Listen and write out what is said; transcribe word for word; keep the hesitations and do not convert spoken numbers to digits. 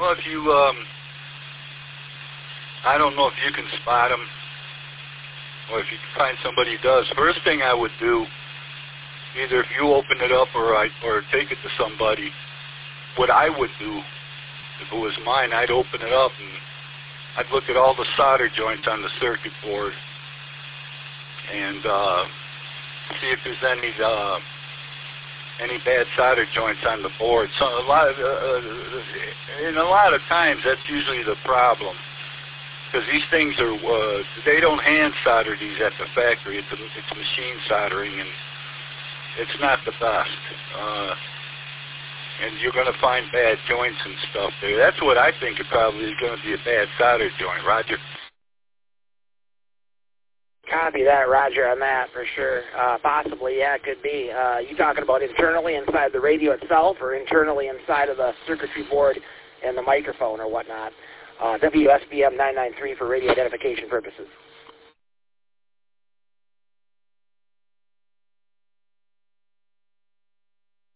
Well, if you, um, I don't know if you can spot them, or if you can find somebody who does. First thing I would do, either if you open it up or I or take it to somebody, what I would do, if it was mine, I'd open it up and I'd look at all the solder joints on the circuit board and uh, see if there's any uh, any bad solder joints on the board. So a lot of, uh, and a lot of times that's usually the problem, because these things are uh, they don't hand solder these at the factory. It's a, it's machine soldering, and it's not the best. Uh, and you're going to find bad joints and stuff there. That's what I think it probably is going to be, a bad solder joint. Roger. Copy that, Roger, on that for sure. Uh, possibly, yeah, it could be. Uh, you talking about internally inside the radio itself, or internally inside of the circuitry board and the microphone or whatnot? Uh, W S B M nine nine three for radio identification purposes.